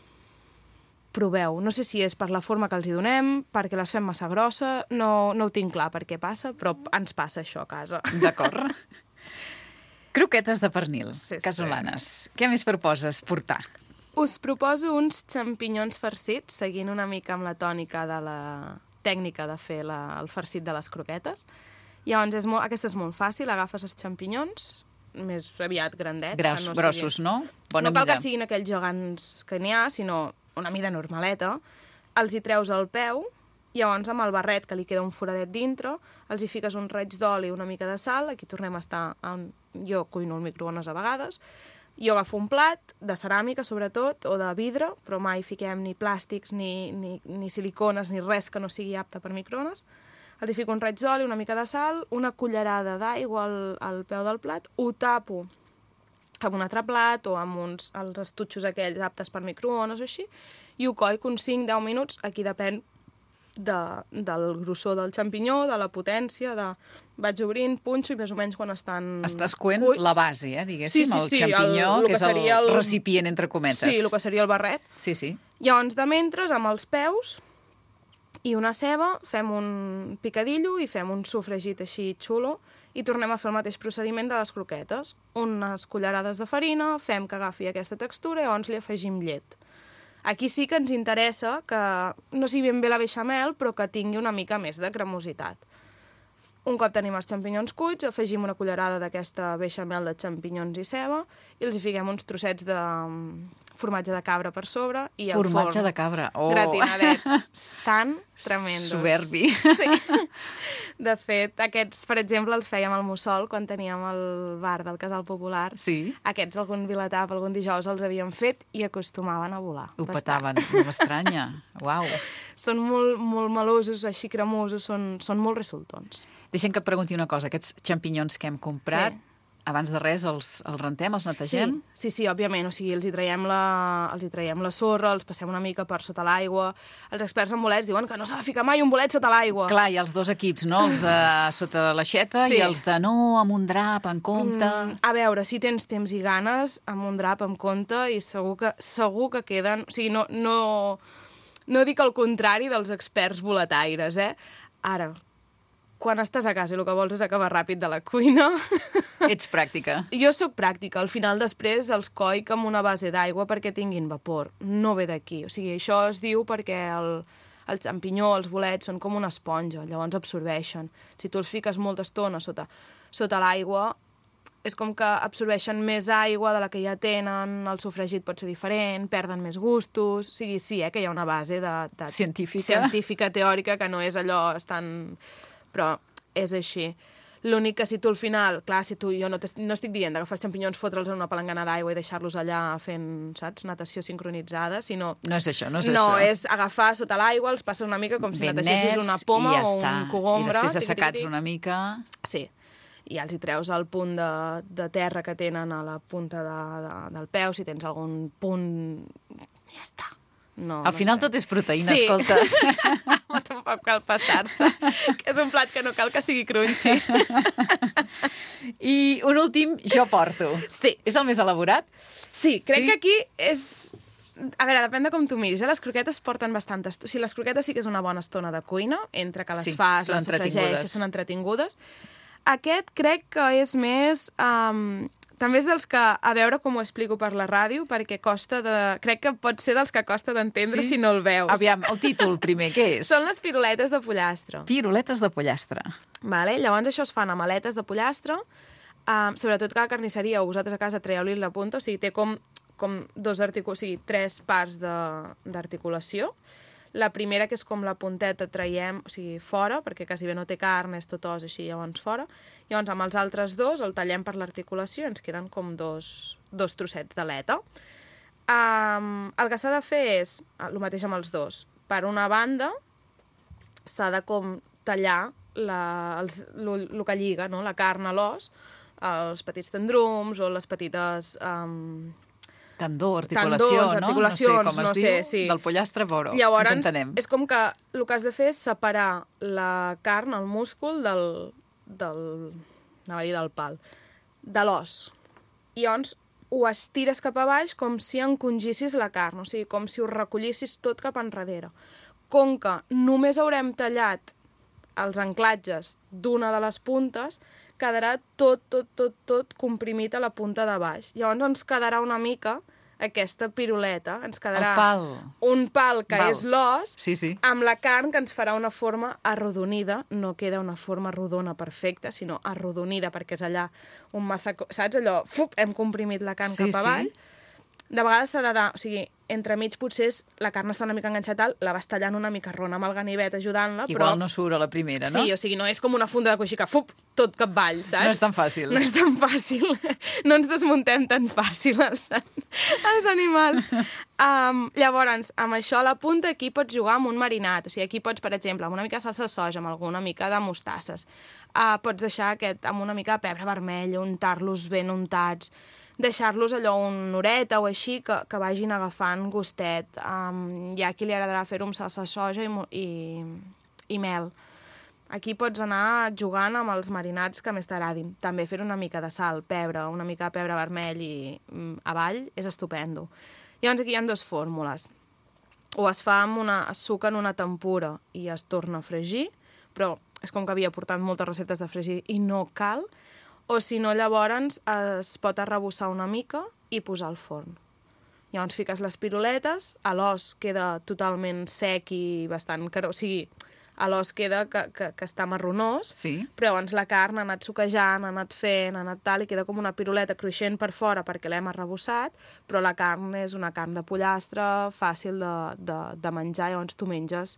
Proveu. No sé si és per la forma que els hi donem, perquè les fem massa grossa, no ho tinc clar per què passa, però ens passa això a casa. D'acord. Croquetes de pernil, casolanes. Què més proposes portar? Us proposo uns xampinyons farcits, seguint una mica amb la tònica de la tècnica de fer el farcit de les croquetes. Llavors, aquesta és molt fàcil, agafes els xampinyons, més aviat grandets. Grossos, no? Bona mida. No cal que siguin aquells gegants que n'hi ha, sinó una mida normaleta, els hi treus el peu, llavors amb el barret que li queda un foradet dintre, els hi fiques un raig d'oli i una mica de sal, aquí tornem a estar, jo cuino al microones a vegades, jo agafo un plat, de ceràmica sobretot, o de vidre, però mai fiquem ni plàstics, ni silicones, ni res que no sigui apte per microones, els hi fico un raig d'oli, una mica de sal, una cullerada d'aigua al peu del plat, ho tapo amb un altre plat o amb els estutxos aquells aptes per microones o així, i ho coic uns 5-10 minuts, aquí depèn del grossor del xampinyó, de la potència, vaig obrint, punxo i més o menys quan estan Estàs coent cuits. La base, diguéssim, sí, el xampinyó, que és el recipient, entre cometes. Sí, el que seria el barret. Sí. Llavors, de mentre, amb els peus i una ceba, fem un picadillo i fem un sofregit així xulo, i tornem a fer el mateix procediment de les croquetes. Unes cullerades de farina, fem que agafi aquesta textura i llavors li afegim llet. Aquí sí que ens interessa que no sigui ben bé la beixamel, però que tingui una mica més de cremositat. Un cop tenim els xampinyons cuits, afegim una cullerada d'aquesta beixamel de xampinyons i ceba i els hi fiquem uns trossets de formatge de cabra per sobre i al forn. Formatge de cabra, gratinadets. Estan tremendos. Soberbi. Sí. De fet, aquests, per exemple, els fèiem al Mussol quan teníem el bar del Casal Popular. Sí. Aquests, algun vilatap, algun dijous els havíem fet i acostumaven a volar. Ho petaven, no m'estranya. Uau. Són molt, molt melosos, així cremosos, són molt resultons. Deixem que et pregunti una cosa. Aquests xampinyons que hem comprat, abans de res els rentem, els netegem? Sí, òbviament. O sigui, els hi traiem la sorra, els passem una mica per sota l'aigua. Els experts en bolets diuen que no s'ha de ficar mai un bolet sota l'aigua. Clar, hi ha els dos equips, no? Els de sota l'aixeta i els de no, amb un drap, en compte... A veure, si tens temps i ganes, amb un drap, amb compte, i segur que queden... O sigui, no dic el contrari dels experts boletaires, Ara, quan estàs a casa i el que vols és acabar ràpid de la cuina... Ets pràctica. Jo sóc pràctica. Al final, després, els coic amb una base d'aigua perquè tinguin vapor. No ve d'aquí. O sigui, això es diu perquè el xampinyó, els bolets, són com una esponja. Llavors absorbeixen. Si tu els fiques molta estona sota l'aigua, és com que absorbeixen més aigua de la que ja tenen, el sofregit pot ser diferent, perden més gustos... O sigui, sí, que hi ha una base científica, teòrica, que no és allò estan... Però és així. L'únic que si tu al final... Clar, jo no estic dient d'agafar els xampinyons, fotre'ls en una palangana d'aigua i deixar-los allà fent, saps, natació sincronitzada, sinó... No és això. No, és agafar sota l'aigua, els passes una mica com si netegessis una poma o un cogombre. I després assecats una mica... Sí. I els hi treus el punt de terra que tenen a la punta del peu, si tens algun punt... Ja està. Al final tot és proteïna, escolta. Home, tampoc cal passar-se. Que és un plat que no cal que sigui crunchy. I un últim, jo porto. Sí. És el més elaborat? Sí, crec que aquí és... A veure, depèn de com tu miris. Les croquetes porten bastanta estona. O sigui, les croquetes sí que és una bona estona de cuina, entre que les fas, les sofregeixes, són entretingudes. Aquest crec que és més... També és dels que, a veure com ho explico per la ràdio, perquè crec que pot ser dels que costa d'entendre si no el veus. Aviam, el títol primer, què és? Són les piruletes de pollastre. Piruletes de pollastre. Vale? Llavors això es fan amb aletes de pollastre, sobretot que a la carnisseria o vosaltres a casa traieu-li la punta, o sigui, té com tres parts d'articulació. La primera, que és com la punteta, traiem, o sigui, fora, perquè quasi bé no té carn, és tot os, així, llavors fora. Llavors, amb els altres dos, el tallem per l'articulació i ens queden com dos trossets d'aleta. El que s'ha de fer és el mateix amb els dos. Per una banda, s'ha de com tallar el que lliga, no? La carn a l'os, els petits tendrums o les petites... articulacions, no sé com es diu, sí. Del pollastre, però llavors, ens entenem. És com que el que has de fer és separar la carn, el múscul, del pal, de l'os. I llavors ho estires cap a baix com si encongissis la carn, o sigui, com si ho recollissis tot cap enrere. Com que només haurem tallat els anclatges d'una de les puntes, quedarà tot comprimit a la punta de baix. Llavors ens quedarà una mica aquesta piruleta, ens quedarà un pal que és l'os, amb la carn que ens farà una forma arrodonida, no queda una forma rodona perfecta, sinó arrodonida, perquè és allà un mazacó, saps allò? Hem comprimit la carn cap avall. De vegades s'ha de dar, o sigui, entremig potser la carn està una mica enganxada, la vas tallant una mica rona amb el ganivet ajudant-la, però... Igual no surt a la primera, no? Sí, o sigui, no és com una funda de coixí que tot cap avall, saps? No és tan fàcil. No és tan fàcil. No ens desmuntem tan fàcil els animals. Llavors, amb això a la punta aquí pots jugar amb un marinat. O sigui, aquí pots, per exemple, amb una mica de salsa de soja, amb alguna mica de mostasses. Pots deixar amb una mica de pebre vermell, untar-los ben untats, deixar-los allò una horeta o així, que vagin agafant gustet. Hi ha qui li agradarà fer-ho amb salsa de soja i mel. Aquí pots anar jugant amb els marinats que més t'agradin. També fer una mica de sal, pebre, una mica de pebre vermell i avall és estupendo. Llavors aquí hi ha dues fórmules. O es fa es suca en una tempura i es torna a fregir, però és com que havia portat moltes receptes de fregir i no cal, o si no, llavors es pot arrebossar una mica i posar al forn. Llavors fiques les piruletes, a l'os queda totalment sec i bastant... O sigui, a l'os queda que està marronós, però llavors la carn ha anat suquejant, ha anat fent, ha anat tal, i queda com una piruleta cruixent per fora perquè l'hem arrebossat, però la carn és una carn de pollastre, fàcil de menjar, llavors tu menges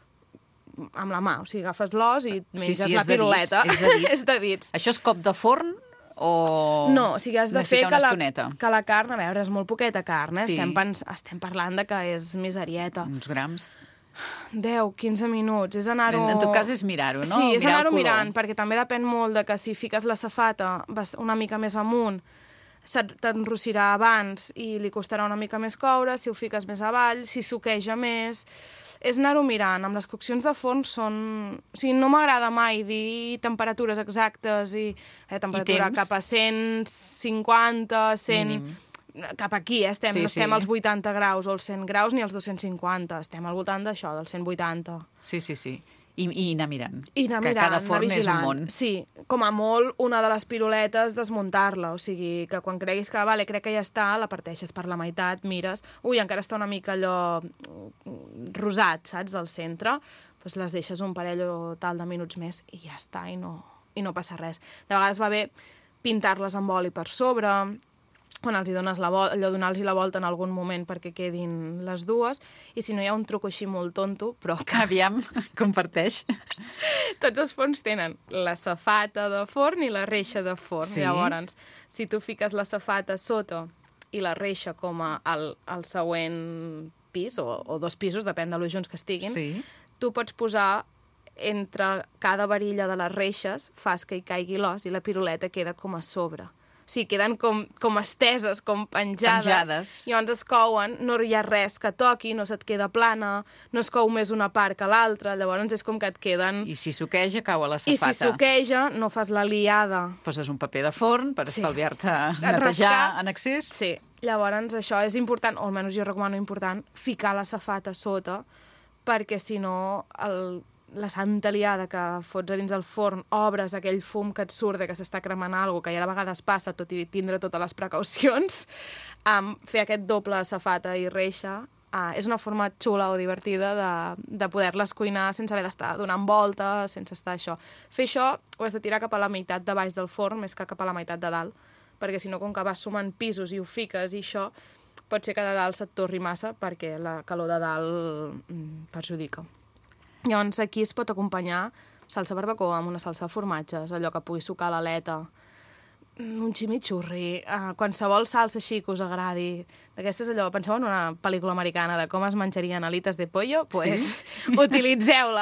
amb la mà, o sigui, agafes l'os i menges la piruleta. És de dits. Això és cop de forn o no, o sigui, has de fer que la carn, a veure, és molt poqueta carn, estem parlant de que és miserieta. Uns grams. 10-15 minuts. És anar-ho... En tot cas és mirar-ho, no? Sí, és Mirar anar-ho el color. mirant, perquè també depèn molt de que si fiques la safata una mica més amunt, t'enrossirà abans i li costarà una mica més coure, si ho fiques més avall, si suqueja més... És anar-ho mirant. Amb les coccions de forn són... O sigui, no m'agrada mai dir temperatures exactes i temperatura cap a 150, 100... Cap aquí, estem. No estem als 80 graus o als 100 graus ni als 250. Estem al voltant d'això, dels 180. Sí. I anar mirant. I anar mirant, que cada forn és un món. Sí, com a molt, una de les piruletes, desmuntar-la. O sigui, que quan creguis que, crec que ja està, la parteixes per la meitat, mires... Ui, encara està una mica allò rosat, saps, del centre. Doncs les deixes un parell o tal de minuts més i ja està, i no passa res. De vegades va bé pintar-les amb oli per sobre, quan els hi dones allò donar-los la volta en algun moment perquè quedin les dues, i si no hi ha un truc així molt tonto, però que... Aviam, comparteix. Tots els forns tenen la safata de forn i la reixa de forn. Sí. Llavors, si tu fiques la safata sota i la reixa com al següent pis, o dos pisos, depèn de lo junts que estiguin, tu pots posar entre cada varilla de les reixes, fas que hi caigui l'os i la piruleta queda com a sobre. O sigui, queden com esteses, com penjades. I llavors es couen, no hi ha res que toqui, no se't queda plana, no es cou més una part que l'altra, llavors és com que et queden... I si suqueja, cau a la safata. I si suqueja, no fas la liada. Poses un paper de forn per estalviar-te netejar en excés. Sí, llavors això és important, o almenys jo recomano important, ficar la safata sota, perquè si no la santa liada que fots a dins del forn, obres aquell fum que et surt que s'està cremant alguna cosa, que ja de vegades passa, tot i tindre totes les precaucions, fer aquest doble safata i reixa és una forma xula o divertida de poder-les cuinar sense haver d'estar donant voltes, sense estar això. Fer això ho has de tirar cap a la meitat de baix del forn més que cap a la meitat de dalt, perquè si no, com que vas sumant pisos i ho fiques i això, pot ser que de dalt se't torri massa perquè la calor de dalt perjudica. Llavors aquí es pot acompanyar salsa barbacoa amb una salsa de formatges, allò que pugui sucar l'aleta, un chimichurri, qualsevol salsa així que us agradi. D'aquestes allò, penseu en una pel·lícula americana de com es menjarien alites de pollo? Doncs utilitzeu-la.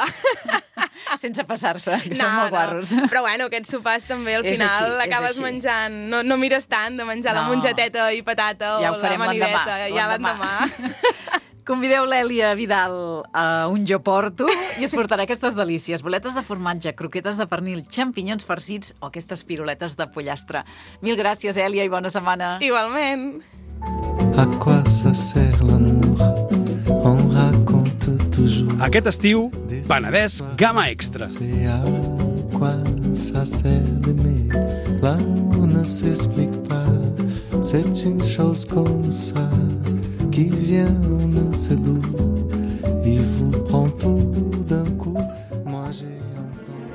Sense passar-se, que són molt guarros. Però bueno, aquests sopars també al final acabes menjant... No mires tant de menjar la mongeteta i patata o la manideta. Ja l'endemà. Convideu l'Èlia Vidal a un Jo Porto i es portarà aquestes delícies, boletes de formatge, croquetes de pernil, xampinyons farcits o aquestes piruletes de pollastre. Mil gràcies, Èlia, i bona setmana. Igualment. À quoi ça sert l'amour? On raconte toujours. Aquest estiu, Penedès Gamma Extra. À quoi ça sert d'aimer? L'amour ne s'explique pas. C'est une chose comme ça qui vient ne sait d'où. Il vous prend tout d'un coup. Moi j'ai entendu.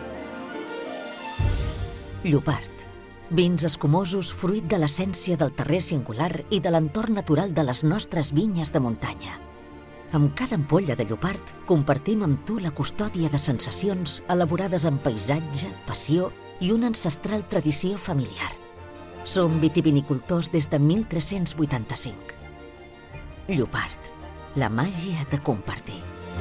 Llopart. Vins escumosos fruit de l'essència del terrer singular i de l'entorn natural de les nostres vinyes de muntanya. Amb cada ampolla de Llopart compartim amb tu la custòdia de sensacions elaborades amb paisatge, passió i una ancestral tradició familiar. Som vitivinicultors des de 1385. Llopart, la màgia de compartir.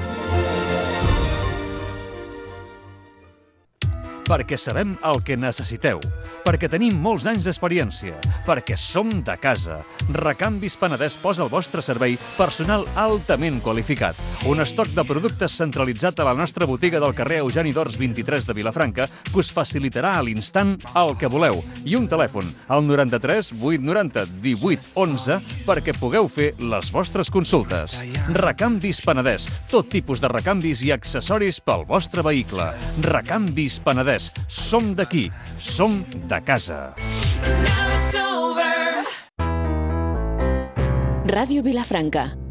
Perquè sabem el que necessiteu, perquè tenim molts anys d'experiència, perquè som de casa. Recanvis Penedès posa al vostre servei personal altament qualificat. Un estoc de productes centralitzat a la nostra botiga del carrer Eugeni d'Ors 23 de Vilafranca que us facilitarà a l'instant el que voleu. I un telèfon, al 93 890 18 11, perquè pugueu fer les vostres consultes. Recanvis Penedès, tot tipus de recanvis i accessoris pel vostre vehicle. Recanvis Penedès. Som d'aquí, som de casa. Ràdio Vilafranca,